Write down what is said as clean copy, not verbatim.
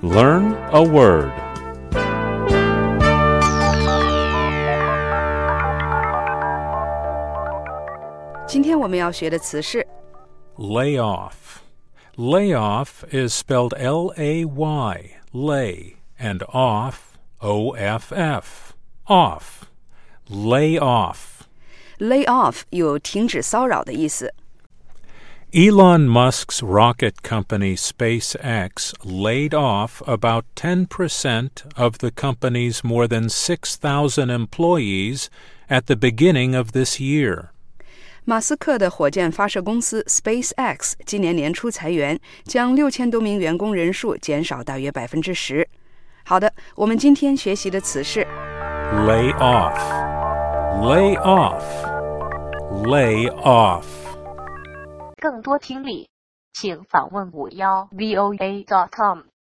Learn a word. Lay off. Lay off is spelled L-A-Y, lay, and off, O-F-F, off. Lay off. Lay off 有停止骚扰的意思。 Elon Musk's rocket company SpaceX laid off about 10% of the company's more than 6,000 employees at the beginning of this year. 马斯克的火箭发射公司 SpaceX 今年年初裁员，将6000多名员工人数减少大约10%。好的，我们今天学习的词是 Lay off. Lay off. Lay off. 更多听力，请访问51voa.com。